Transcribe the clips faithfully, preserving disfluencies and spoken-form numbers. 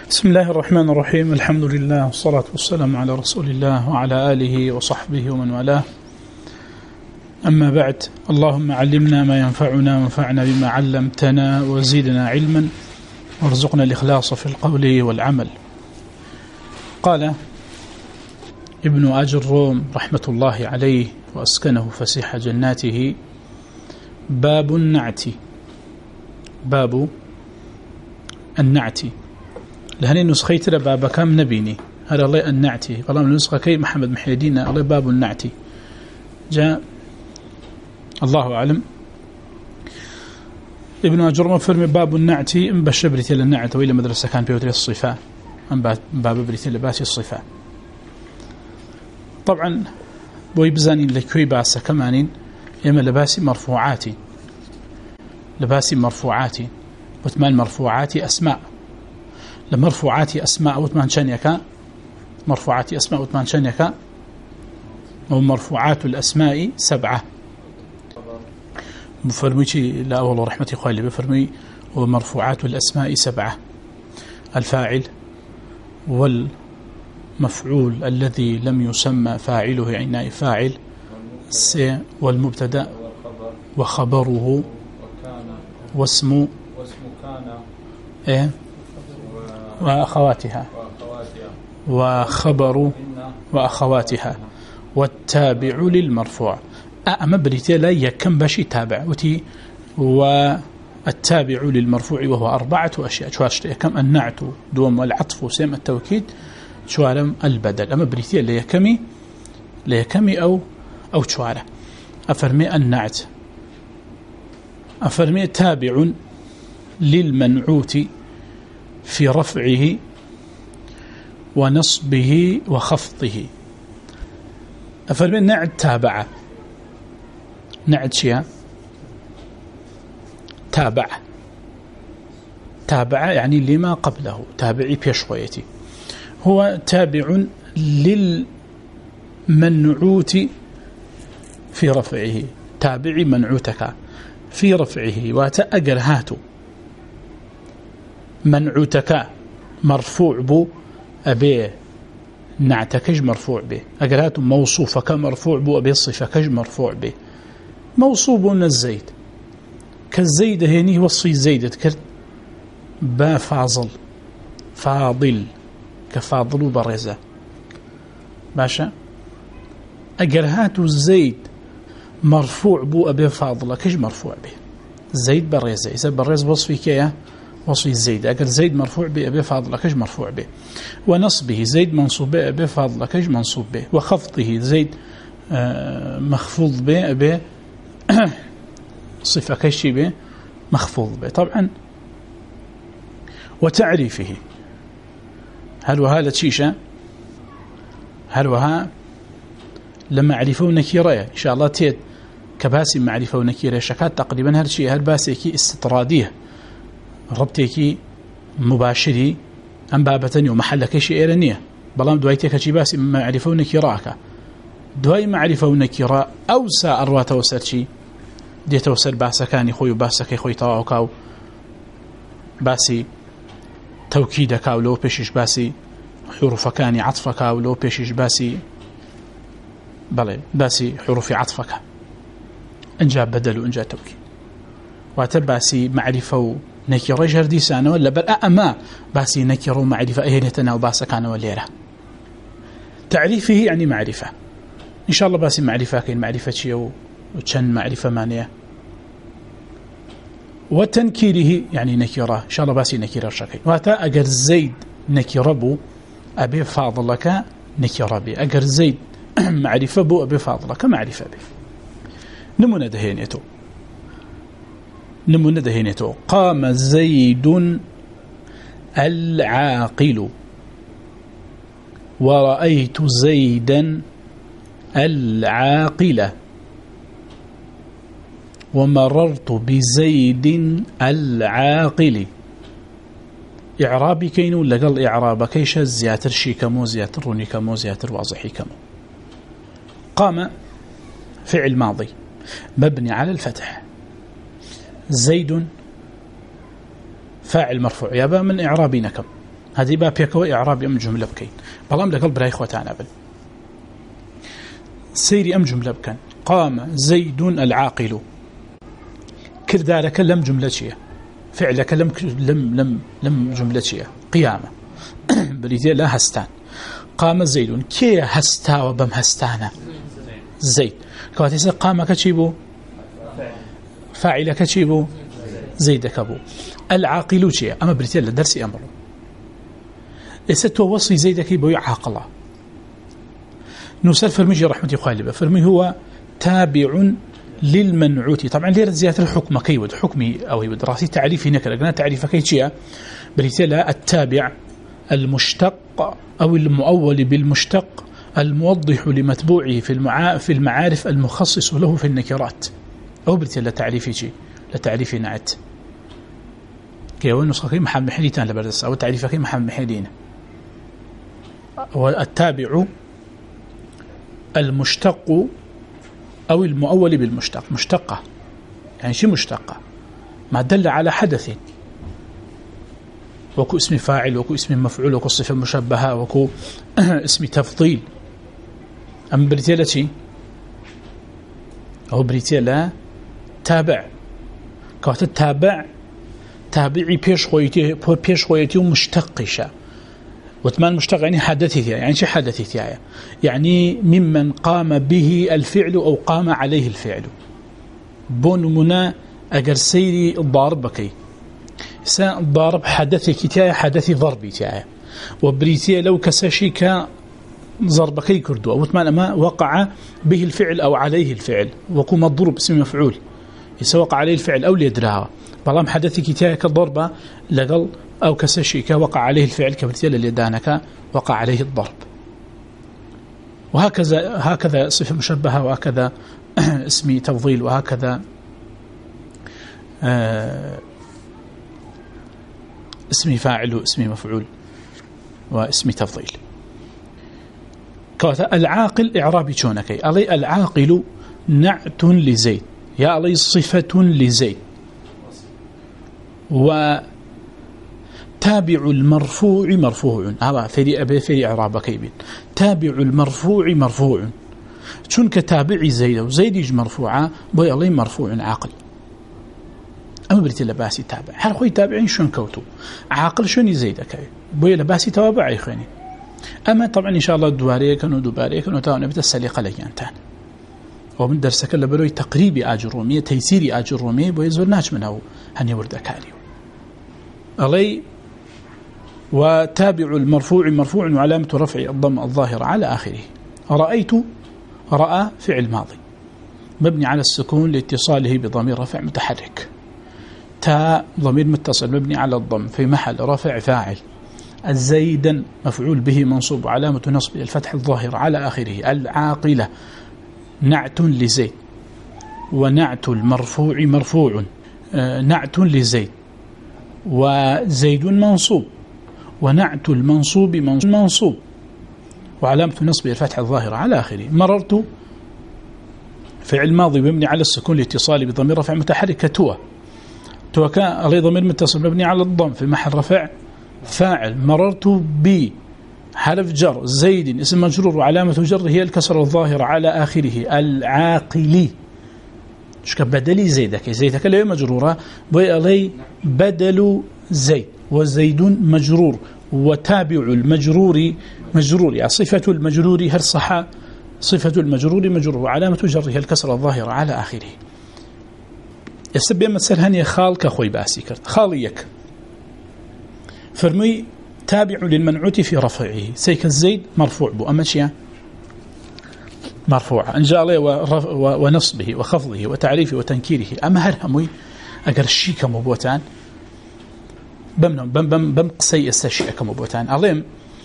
بسم الله الرحمن الرحيم. الحمد لله والصلاة والسلام على رسول الله وعلى آله وصحبه ومن والاه. أما بعد، اللهم علمنا ما ينفعنا وانفعنا بما علمتنا وزيدنا علما وارزقنا الإخلاص في القول والعمل. قال ابن أجروم رحمة الله عليه وأسكنه فسيح جناته: باب النعت. باب النعت لهني نسخة ترى باب كام نبيني هذا الله النعتي والله من نسخة كي محمد محي الدين الله باب النعتي جاء الله أعلم. ابن أجروم فرمي باب النعتي ام بشبرتي للنعت وإلى مدرسة كان بيوتري الصفاء ام باب بريتي لباسي الصفاء. طبعا بويبزانين لكوي باسة كمانين يما لباسي مرفوعاتي لباسي مرفوعاتي وثمان مرفوعاتي أسماء لمرفوعاتي أسماء وثمان شنيكا مرفوعاتي أسماء وثمان شنيكا ومرفوعات الأسماء سبعة. مفرميشي لا والله رحمتي خالي بفرمي ومرفوعات الأسماء سبعة: الفاعل والمفعول الذي لم يسمى فاعله يعني نائب فاعل، والمبتدأ وخبره واسم إيه وأخواتها وخبر وأخواتها والتابع للمرفوع. أما بريتي لا يكم بشي تابع وتي والتابع للمرفوع وهو أربعة أشياء: شواشت كم النعت دوم والعطف وسيم التوكيد شوارم البدل. أما بريتي لا يكمي لا يكمي أو أو شوارة. أفرمي النعت أفرمي تابع للمنعوت في رفعه ونصبه وخفضه. أفرمي نعت تابع نعت شيء تابع تابع يعني لما قبله تابعي بيشويتي هو تابع للمنعوت في رفعه تابعي منعوتك في رفعه وتأجر هاتو منعوتك مرفوع بو أبي نعتكج مرفوع به أجرات موصوفك مرفوع بو أبي صفكج مرفوع به موصوب الزيد كالزيد هني وصي زيد تكرت با فاضل فاضل كفاضل وبرزة باشا أجرات الزيد مرفوع بو أبي فاضل كج مرفوع به زيد برزة إذا برز وصفي كيا وصي زيد أجر زيد مرفوع به أبي فاضل كج مرفوع به ونصبه زيد منصوب به أبي فاضل كج منصوب به وخفضه زيد مخفوض به أبي صفة كشي به مخفوض به. طبعا وتعريفه هل وهذا تشيشة هل وها لما عرفوا نكيرة إن شاء الله تيت كباسي معرفة ونكيرة شكات تقريبا هل شيء هل باسيكي استطرادية ربطيكي مباشري أم بابتني ومحلك شيء إيرانية بلام دوايتك شي باسي معرفة ونكيراك دواي معرفة ونكيرا أوسع أرواته وسرشي دي توسر باسكاني خوي وباسكي خوي طواوكاو باسي توكيدك أو لو بيشش باسي حروفكاني عطفك أو لو بيشش باسي بلى باسي حروف عطفك انجا بدل وانجا توكيد واتباسي معرفة ونكيرا جردي سانه ولا بل أما باسي نكيرا ومعرفة أهنتنا وباسكانه وليرة. تعريفه يعني معرفة إن شاء الله باسي معرفة كين معرفة شيء وشن معرفة مانية. وتنكيره يعني نكيرة إن شاء الله باسي نكيرة شكي واتا أجر زيد نكيرة بو أبي فاضلك نكيرة بي أجر زيد معرفة بو أبي فاضلك معرفة بي. نمونا دهينيتو نمونا دهينيتو قام زيد العاقل ورأيت زيدا العاقلة ومررت بزيد العاقل. إعرابي كينو لقل إعراب كيش زياتر شي كمو زياتر روني كمو زياتر واضحي كمو. قام فعل ماضي مبني على الفتح زيد فاعل مرفوع يابا من إعرابنا كم هذه باب يكوى إعراب أم جملة بكين بلام لقل براي خوتان أبل سيري أم جملة بكين قام زيد العاقل كردارك لم جملة شيء فعلك لم لم لم لم جملة شيء قيامة بريتي لا هستان قام زيد كي هستا وبم هستانا زيد كواتيس قام كتشيبو فاعل كتشيبو زيد كبو العاقل شيء أما بريتي لا درسي أمره يستو وصي زيد كي بو عاقله نسال فرمي رحمة خالبة فرمي هو تابع للمنعوت طبعا ليرة زيادة الحكم كيود حكمي أو يود راسي تعريفي نكرا قلنا تعريف كيتشيا بريتلا التابع المشتق أو المؤول بالمشتق الموضح لمتبوعه في المعا في المعارف المخصص له في النكرات أو بريتلا تعريفي شيء لتعريفي نعت كيوان نسخة كي محمد محليتان لبردس أو تعريف كي محمد محلين والتابع المشتق أو المؤول بالمشتق مشتقة يعني شيء مشتقة ما دل على حدث وكو اسم فاعل وكو اسم مفعول وكو صفة مشبهة وكو اسم تفضيل أم بريتيلا شيء أو بريتيلا تابع كوات التابع تابعي بيش خويتي بيش خويتي ومشتقشة وثمان مشتق يعني حدثي يعني شيء حدثي يعني ممن قام به الفعل أو قام عليه الفعل بون منا أجر سيري الضارب بكي سا ضارب حدثي كتاية حدثي ضربي تاية وبريتيا لو كساشي ك ضربكي كردو أو ثمان ما وقع به الفعل أو عليه الفعل وكو مضروب اسم مفعول يسوق عليه الفعل أو ليدرها بلام حدثي كتاية كضربة لقل أو كسشيك وقع عليه الفعل كبرتيل اللي دانك وقع عليه الضرب وهكذا هكذا صفة مشبهة وهكذا اسم تفضيل وهكذا آه اسم فاعل واسم مفعول واسم تفضيل كوتا العاقل إعرابي شونكي علي العاقل نعت لزيد يا علي صفة لزيد و تابع المرفوع مرفوع هذا في أبي في إعراب كيبين تابع المرفوع مرفوع شون كتابع زيد وزيد مرفوعة بوي الله مرفوع عاقل أما بريت لباسي تابع هل خوي تابعين شون كوتو عاقل شون زيد كاي بوي لباسي توابع يخوني أما طبعا إن شاء الله دواريك ودوباريك وتاون بيت السليقة ليانتان ومن درسك لبروي تقريبي آجر رومية تيسيري آجر رومية بوي زورناش منه هني ورد كاريو علي وتابع المرفوع مرفوع وعلامة رفع الضم الظاهر على آخره رأيت رأى فعل ماضي مبني على السكون لاتصاله بضمير رفع متحرك تاء ضمير متصل مبني على الضم في محل رفع فاعل الزيدا مفعول به منصوب علامة نصب الفتح الظاهر على آخره العاقلة نعت لزيد ونعت المرفوع مرفوع نعت لزيد وزيد منصوب ونعت المنصوب منصوب وعلامة نصب الفتح الظاهر على آخره مررت فعل ماضي مبني على السكون لاتصال بضمير رفع متحرك كتوى توى كان عليه ضمير متصل مبني على الضم في محل رفع فاعل مررت ب حرف جر زيد اسم مجرور وعلامة جر هي الكسر الظاهر على آخره العاقلي شك بدلي زيدك زيدك لا مجرورة بي علي بدل زيد وزيد مجرور وتابع المجرور مجرور يعني صفة المجرور هل صح صفة المجرور مجرور وعلامة جره الكسر الظاهر على آخره يستبين مثلا هني خال كخوي باسي كرت خاليك فرمي تابع للمنعوت في رفعه سيك الزيد مرفوع بو أما شيء مرفوع أنجا عليه ونصبه وخفضه وتعريفه وتنكيره أما هرهمي أقر الشيء كمبوتان بم بم بم بم قصي الشيء كمبوتان عليهم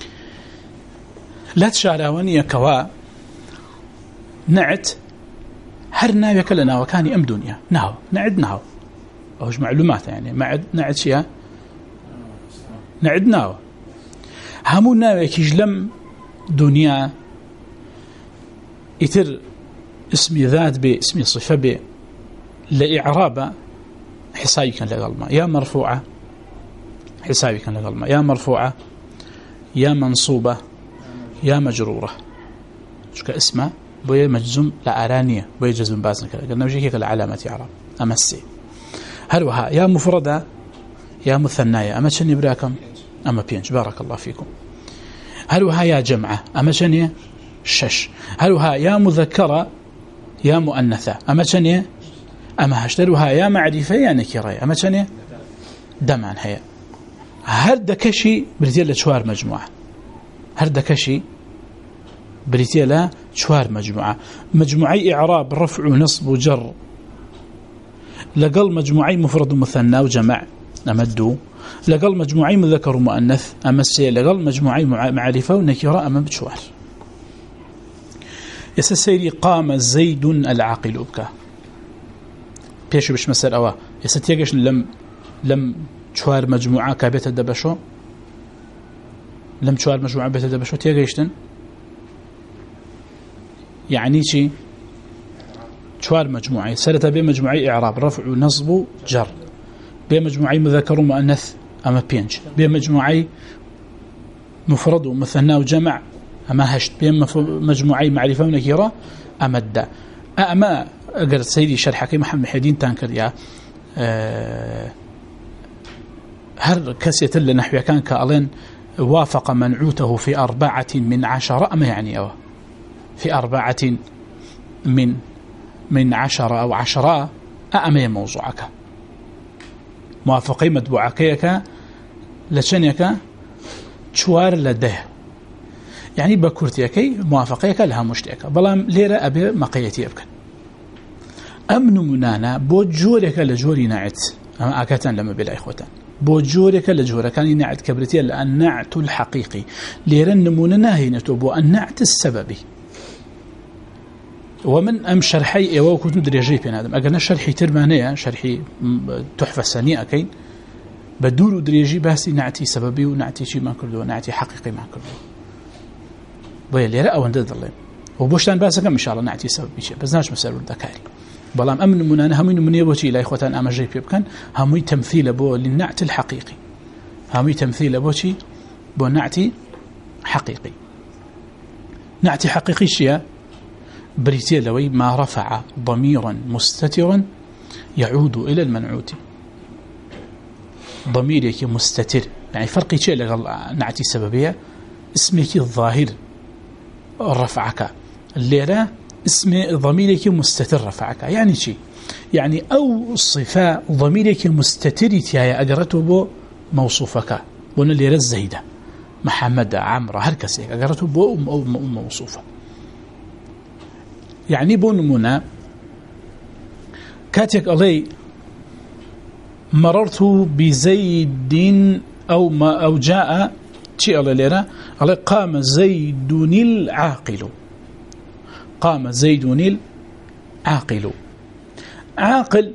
لا تشعروني كوا نعت هرنا يكلنا وكاني أم دنيا ناو نعد ناو أوش معلومات يعني معد نعد شيء نعد ناو همونا يكيجلم دنيا يتر اسمي ذات ب اسمي صفة ب لإعراب حسابي كان لقلما يا مرفوعة حسابي كان لقلما يا مرفوعة يا منصوبة يا مجرورة شو كاسمه بوي مجزوم لا أرانية بوي جزم بازن كذا قلنا وجهي كالعلامة إعراب أما السي هل وها يا مفردة يا مثناية أما شني براكم أما بينج بارك الله فيكم هل وها يا جمعة أما شني شش هل وها يا مذكرة يا مؤنثة أما شني أما هشتروها يا معرفة يا نكرة أما شني دمان هي هل دكشي بريتيلا شوار مجموعة هل دكشي بريتيلا شوار مجموعة مجموعي إعراب رفع ونصب وجر لقل مجموعي مفرد ومثنى وجمع أمدو لقل مجموعي مذكر ومؤنث أمسي لقل مجموعي معرفة ونكرة أمام بشوار يسسيري قام زيد العاقل بك بيشو بش مسألة أوا يستيقش لم لم شوار مجموعة كابيت الدبشو لم شوار مجموعة بيت الدبشو تيقشتن يعني شي شوار مجموعي سرت بمجموعي إعراب رفع ونصب جر بمجموعي مذكر ومؤنث أما بينج بمجموعي مفرد ومثنى وجمع أما هشت بمجموعي معرفة ونكرة أما الدا أما أقرأ سيدي شرحكي محمد حدين تانكر يا أه هر كسية لنحو كان كألين وافق منعوته في أربعة من عشرة أما يعني أو في أربعة من من عشرة أو عشرة أما موضوعك موافقي مدبوعكيك لشنيك شوار لده يعني بكورتيكي موافقيك لها مشتيك بلام ليرة أبي مقيتي أبكن أمن منانا بوجورك لجوري نعت أما أكتن لما بلا إخوتان بوجورك لجورة كان نعت كبرتي لأن نعت الحقيقي ليرن مننا هنا تبو النعت السببي ومن أم شرحي إيوه كنت دريجي بين هذا أقلنا شرحي ترمانية شرحي تحفة سنية أكين بدور دريجي باسي نعتي سببي ونعتي شي ما كردو نعتي حقيقي ما كردو بويا ليرة أو اندد الله وبوشتان باسا كم إن شاء الله نعتي سببي شيء بس ناش مسألة الذكاري بلام أمن منانا همين من يبوتي إلى إخوتان أما جيب يبكن همي تمثيل بو للنعت الحقيقي همي تمثيل بوتي بو نعتي حقيقي نعتي حقيقي شيء بريتي لوي ما رفع ضميرا مستترا يعود إلى المنعوت ضميرك مستتر يعني فرقي شيء لغل نعتي سببية اسمك الظاهر رفعك الليلة اسم ضميرك مستتر رفعك يعني شيء يعني أو صفاء ضميرك مستتر تيايا أقرته بو موصوفك بونا الليلة الزهيدة محمد عمرو هركسي أقرته بو موصوفة يعني بونمونا كاتك علي مررت بزيد أو ما أو جاء شيء على ليرة على قام زيد العاقل قام زيد العاقل عاقل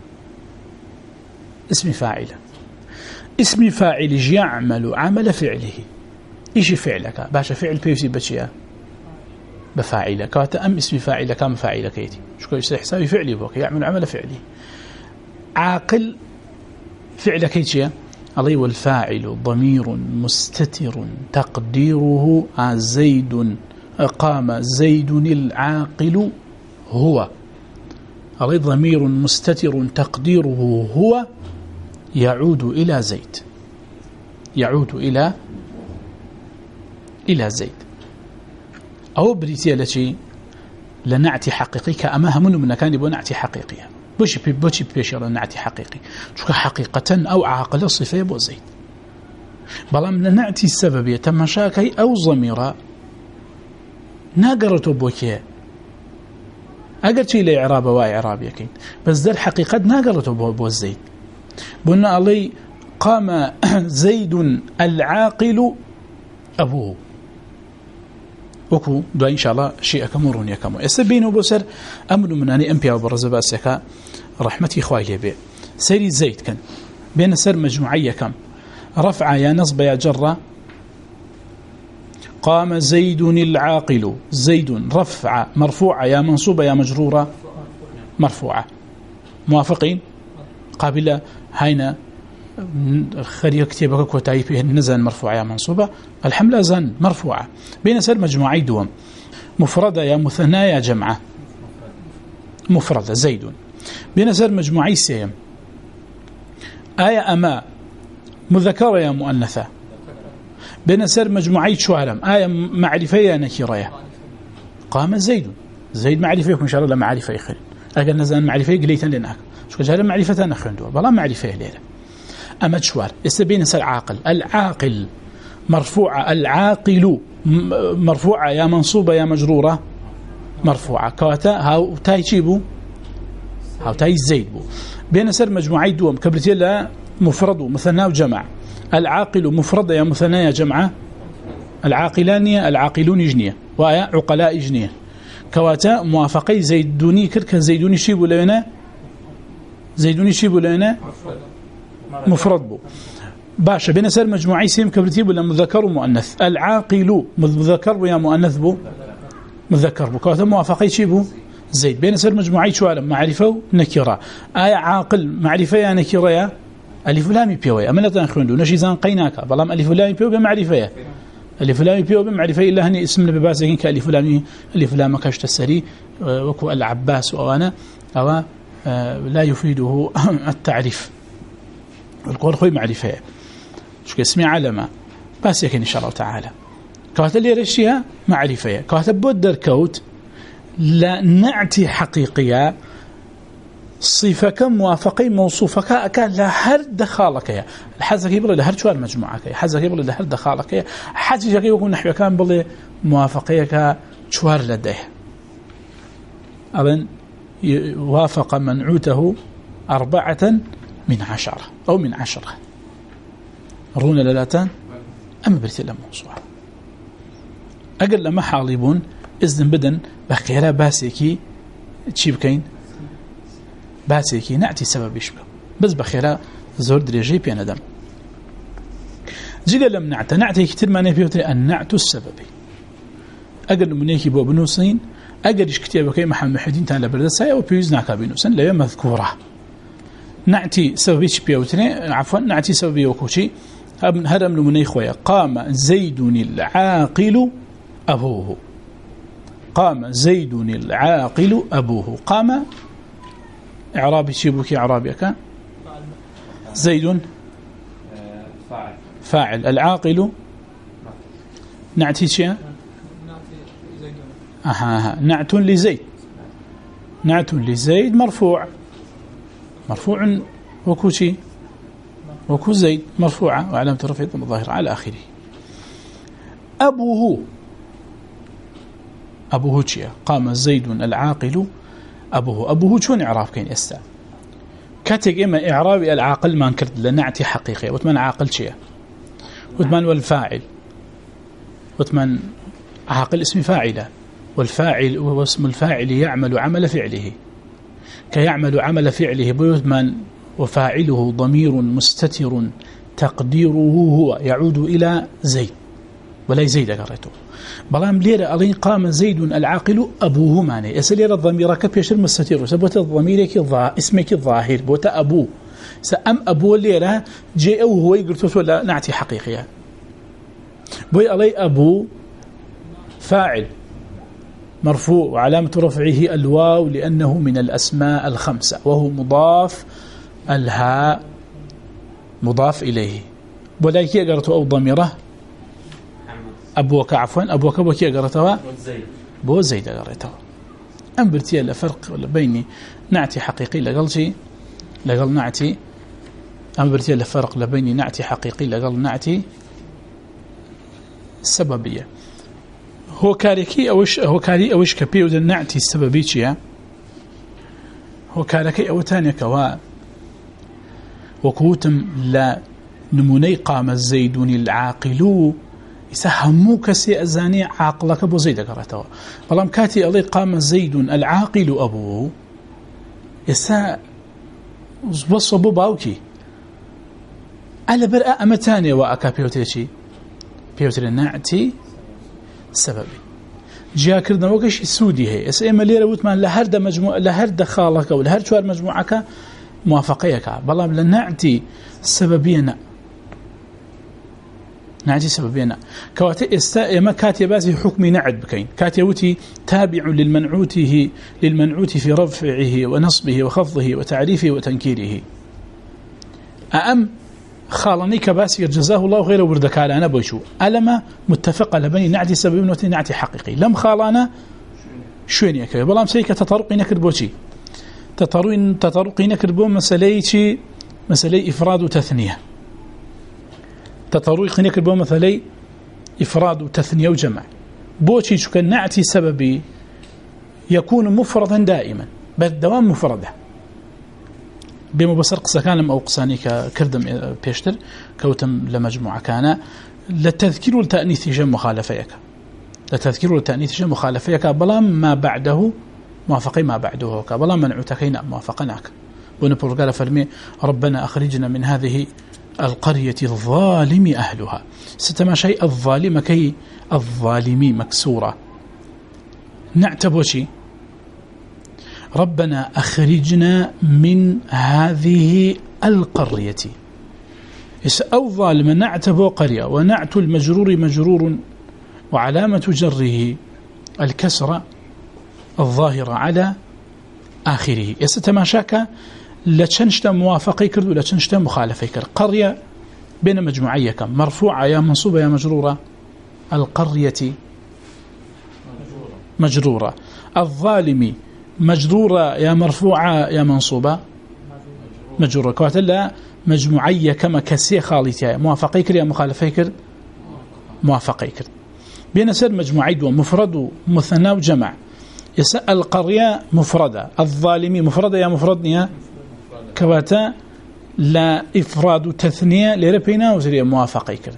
اسم فاعل اسم فاعل يعمل عمل فعله إيش فعلك باشا فعل بيفسي بشيء بفاعله كاتا أم اسم فاعله كام فاعله كيتي شكو يحسابي فعلي بوك يعمل عمل فعلي عاقل فعل كيتي عليه والفاعل ضمير مستتر تقديره زيد قام زيد العاقل هو عليه ضمير مستتر تقديره هو يعود إلى زيد يعود إلى إلى زيد أو بريتيا لشي لنعتي حقيقي كأما همون من كان يبون نعتي حقيقية بوشي بي بوشي بيشي لنعتي حقيقي شو حقيقة أو عاقل صفة يبو زيد بلام لنعتي السببية تمشاكي أو ضميرة ناقرتو بوكي أقرتي لإعراب وإعراب يكين بس ذا الحقيقة ناقرتو بو زيد بنا علي قام زيد العاقل أبوه وكو دو إن شاء الله شيء كمرون يكمو يسبين وبسر أمر من أني أمبيا وبرزباسك رحمتي إخوائي لي بي سيري زيد كان بين سر مجموعية كم رفع يا نصب يا جرة قام زيد العاقل زيد رفع مرفوعة يا منصوبة يا مجرورة مرفوعة موافقين قابلة هينا خريج كتابك كوتاي فيه النزن مرفوعة منصوبة الحملة زن مرفوعة بين سر مجموعي دوم مفردة يا مثنى يا جمعة مفردة زيد بين سر مجموعي سيم آية أما مذكرة يا مؤنثة بين سر مجموعي شوارم آية معرفة يا نكرة قام زيد زيد معرفة يكون شاء الله معرفة يخير أقل نزل معرفة قليتا لناك شو جاء معرفة نخين دوا بلا معرفة ليلة أما تشوار يستبين سر عاقل العاقل مرفوعة العاقل مرفوعة يا منصوبة يا مجرورة مرفوعة كواتا هاو تاي شيبو هاو تاي زيد بو بين سر مجموعي دوم كبرتي لا مفرد مثنى وجمع العاقل مفرد يا مثنى يا جمعة العاقلان العاقلون جنية ويا عقلاء جنية كواتا موافقي زيدوني كرك زيدوني شيبو لنا زيدوني شيبو لنا مفرد بو باشا بين سر مجموعي سيم كبرتي ولا مذكر ومؤنث العاقل مذكر ويا مؤنث بو مذكر بو كواتا موافقي شيبو زيد بين سر مجموعي شو عالم معرفة نكرة آية عاقل معرفة يا نكرة يا ألف لام بيوي أمانة خندو نشيزان قيناك بلام ألف لام بيوي بمعرفة ألف لام بيوي بمعرفة إلا هني اسم بباسكين كألف لام ألف لام كشت السري وكو العباس وأنا أو لا يفيده التعريف القول خوي معرفة شو اسمي علامة بس يكن إن شاء الله تعالى كوات اللي رشيها معرفة كوات بودر كوت لا نعتي حقيقية صفك موافقي موصوفك أكان لهر دخالك يا حزك يبغى لهر شوار مجموعك يا حزك يبغى لهر دخالك يا حزك يكون نحو كان بلي موافقيك شوار لديه أظن وافق منعوته أربعة من عشرة أو من عشرة رون للاتان أما بريت لهم موصوعة أقل لما حالبون إذن بدن بخيرا باسيكي تشيب كين باسيكي نعتي سبب يشبه بس بخيرا زور دريجي بيانا دم جيغا لم نعت نعتي كتير ما نفيه النعت السببي أقل منيكي بو بنوسين أقل إيش كتير بكي محمد محدين تالا بردسايا وبيوزناك بنوسين لا مذكورة نعتي سببي شبيوتني عفوا نعتي سببي وكوشي هرم لمني خويا قام زيد العاقل أبوه قام زيد العاقل أبوه قام إعرابي شيبوك إعرابي كان زيد فاعل فاعل العاقل نعتي شيء أها نعت لزيد نعت لزيد مرفوع مرفوع وكوشي وكو زيد مرفوعة وعلامة رفعه الظاهرة على آخره أبوه أبوه شيء قام زيد العاقل أبوه أبوه شون إعراب كين يستا كاتك إما إعرابي العاقل ما انكرت لنعتي حقيقي وثمان عاقل شيء وثمان والفاعل وثمان عاقل اسم فاعلة والفاعل واسم الفاعل يعمل عمل فعله كيعمل عمل فعله بيثمان وفاعله ضمير مستتر تقديره هو يعود إلى زيد ولا زيد قريته بلام ليرة ألين قام زيد العاقل أبوه ماني يسلير الضمير كبيش المستتر سبوت الضمير كظا اسمك الظاهر بوت أبوه سأم أبوه ليرة جاء وهو يقرته ولا نعتي حقيقية بوي علي أبو فاعل مرفوع وعلامة رفعه الواو لأنه من الأسماء الخمسة وهو مضاف الهاء مضاف إليه ولا كي قرأته أو ضميره أبوك عفوا أبوك بوكي قرأته بو زيد قرأته أم برتيا لفرق بين نعتي حقيقي لقل شيء لقل نعتي أم برتيا لفرق بين نعتي حقيقي لقل نعتي السببية هو كاريكي أوش هو كاري أوش كبيو ذا نعتي السببية هو كاريكي أو تاني كوا وكوتم لا نموني قام زيد العاقل يسهمو كسي أزاني عاقلك أبو زيد قرأته بلام كاتي ألي قام زيد العاقل أبوه يسا وصبو باوكي على برأة أمتاني وأكا بيوتيشي بيوتري نعتي سببي جاء كردنا وكش سودي هي اس اما ليره وتمان لهرد مجموع لهرد خالك او لهرد شوار مجموعك موافقيك بلام لنعتي سببينا نعتي سببينا كواتي استائما كاتي بازي حكم نعد بكين كاتي وتي تابع للمنعوته للمنعوت في رفعه ونصبه وخفضه وتعريفه وتنكيره أأم خالني كباسي جزاه الله غير وردك على أنا بوشو ألما متفق لبني نعتي سببين وتي نعتي حقيقي لم خالانا شوين يكوي بلام سيكا تطرقي نكر بوشي تطرقي تطرقي نكر بو مسألة مسألة إفراد وتثنية تطرقي نكر بو مسألة إفراد وتثنية وجمع بوشي شو كان نعتي سببي يكون مفردا دائما بالدوام مفرده بمبصر قصة كان لم أو قصاني كردم بيشتر كوتم لمجموعة كان للتذكير والتأنيث جم مخالفيك للتذكير والتأنيث جم مخالفيك بلام ما بعده موافقي ما بعده بلام منعوتكينا موافقناك ونقول قال فرمي ربنا أخرجنا من هذه القرية الظالم أهلها ستما شيء الظالم كي الظالمي مكسورة نعتبر شيء ربنا أخرجنا من هذه القرية أو ظالم نعتبه قرية ونعت المجرور مجرور وعلامة جره الكسرة الظاهرة على آخره يستماشاك لتشنشت موافقي كرد ولتشنشت مخالفي كرد قرية بين مجموعية كم مرفوعة يا منصوبة يا مجرورة القرية مجرورة الظالم مجرورة يا مرفوعة يا منصوبة مجرورة كواتلا مجموعية كما كسي خالتها موافقي كر يا مخالفي كر موافقي كر بين سر مجموعي ومفرد ومثنى وجمع يسأل القرية مفردة الظالمي مفردة يا مفردنيا كواتا لا إفراد تثنية لربينا وزرية موافقي كر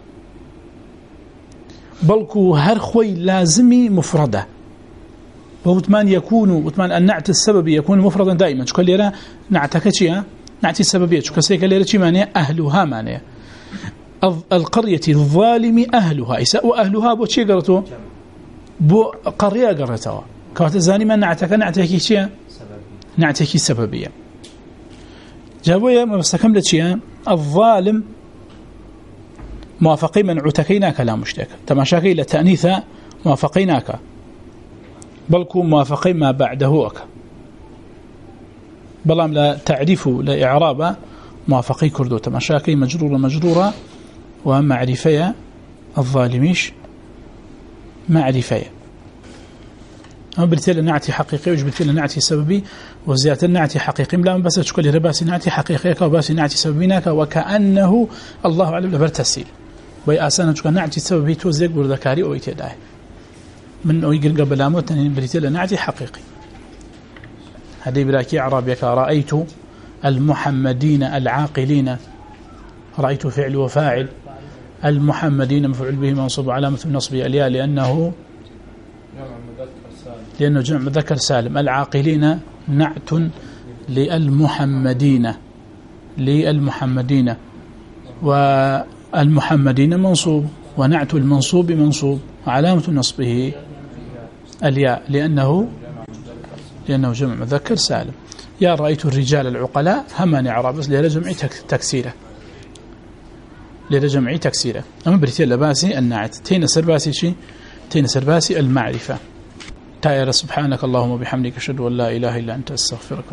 بلكو هر خوي لازمي مفردة وثمان يكون وثمان النعت السببي يكون مفردا دائما شو قال لي نعتك شيء نعت السببيه شو كسيك لي شيء معناه اهلها معناه القريه الظالم اهلها يساء اهلها بو شيء قرتو بو قريه قرتها كانت الظالمه نعتك نعتك شيء نعتك سببيه جابوا ما استكملت شيء الظالم موافقي منعوتكينا كلام مشترك تماشاكي لتانيثا موافقيناك بلكو موافقي ما بعده أك بلام لا تعريف لا إعراب موافقي كردو تمشاكي مجرورة مجرورة ومعرفية الظالميش معرفية أما بالتالي نعتي حقيقي وش بالتالي نعتي سببي وزيادة نعتي حقيقي لا بس تشكل رباسي نعتي حقيقي وباسي نعتي سببينك وكأنه الله أعلم لبرتسيل ويأسانا تشكل نعتي سببي توزيق بردكاري أو يتداه من أو يقل قبل أموت بالتالي نعتي حقيقي هذه براكي عربيك رأيت المحمدين العاقلين رأيت فعل وفاعل المحمدين مفعول به منصوب علامة النصب الياء لأنه لأنه جمع مذكر سالم العاقلين نعت للمحمدين للمحمدين والمحمدين منصوب ونعت المنصوب منصوب علامة نصبه الياء لأنه لأنه جمع مذكر سالم يا رأيت الرجال العقلاء هماني عرابس لرجمعي تكسيره لرجمعي تكسيره أما بريتي لباسي النعت تين سرباسي شيء تين سرباسي المعرفة تاير سبحانك اللهم وبحمدك أشهد أن لا إله إلا أنت أستغفرك.